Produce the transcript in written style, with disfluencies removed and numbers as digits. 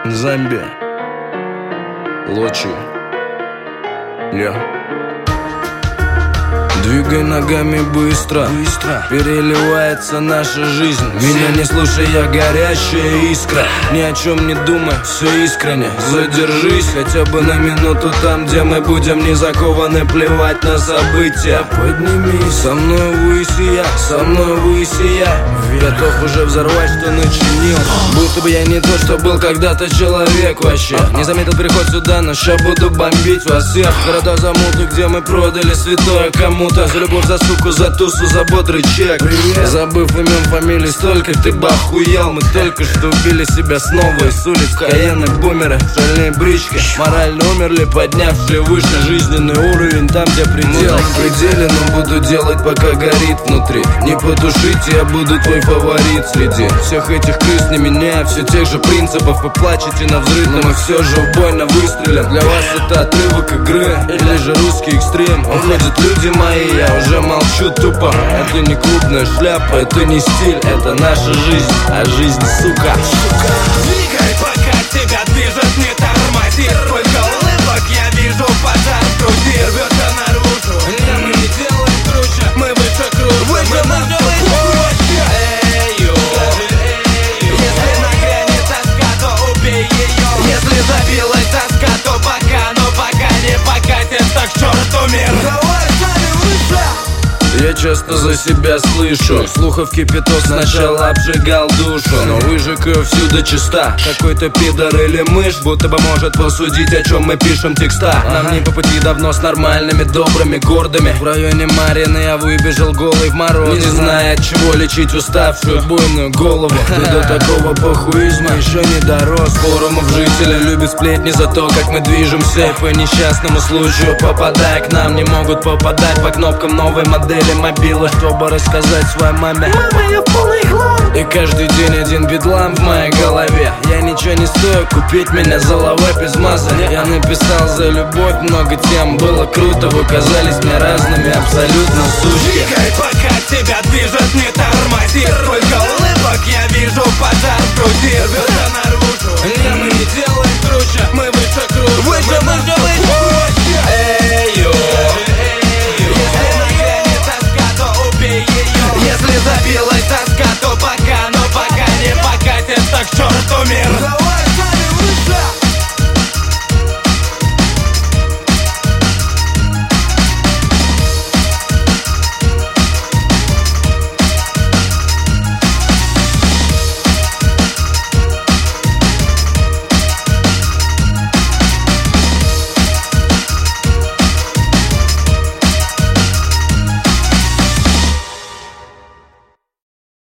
Замбия, Лочи, Лё. Двигай ногами быстро, переливается наша жизнь. Меня не слушай, я горящая искра. Ни о чем не думай, все искренне. Задержись хотя бы на минуту там, где мы будем не закованы. Плевать на события. Поднимись, со мной высия, со мной высия. Готов уже взорвать, что начинил. Будто бы я не тот, что был когда-то человек вообще. Не заметил переход сюда, но ща буду бомбить вас всех. Города замуты, где мы продали святое кому-то. За любовь, за суку, за тусу, за бодрый чек. Привет. Забыв имен, фамилий столько, ты бы охуел. Мы только что убили себя снова из улиц. Каены, бумеры, шальные брички. Морально умерли, поднявшие выше жизненный уровень. Там, где предел, на пределе, но буду делать, пока горит внутри. Не потушите, я буду твой фаворит среди всех этих крыс, не меняя все тех же принципов. Вы плачете на взрыв, но мы все же убойно выстрелим. Для вас это отрывок игры или же русский экстрим. Уходят люди мои, я уже молчу тупо. Это не клубная шляпа, это не стиль, это наша жизнь, а жизнь, сука. Двигай, пока тебя движет, не тормози. Сколько улыбок я вижу, пожар в груди рвется наружу. Нам не делаем круче, мы выше круче, мы намного проще. Эйю, если нагрянет тоска, то убей ее. Если забилась тоска, то пока, но пока не покатит, так к черту мир. Я часто за себя слышу, слухов кипяток сначала обжигал душу. Но выжиг ее всюду чиста. Какой-то пидор или мышь будто бы может посудить, о чем мы пишем текста. Нам не по пути давно с нормальными, добрыми, гордыми. В районе Марьины я выбежал голый в мороз, не зная, от чего лечить уставшую буйную голову. Ты до такого похуизма еще не дорос. Форумов жители любят сплетни за то, как мы движемся. И по несчастному случаю, попадая к нам, не могут попадать по кнопкам новой модели мобила, чтобы рассказать своей маме: мама, я в полный хлам. И каждый день один бедлам в моей голове. Я ничего не стою, купить меня за лавэ без маза. Я написал за любовь много тем, было круто. Вы казались мне разными, абсолютно сучки. Двигай, пока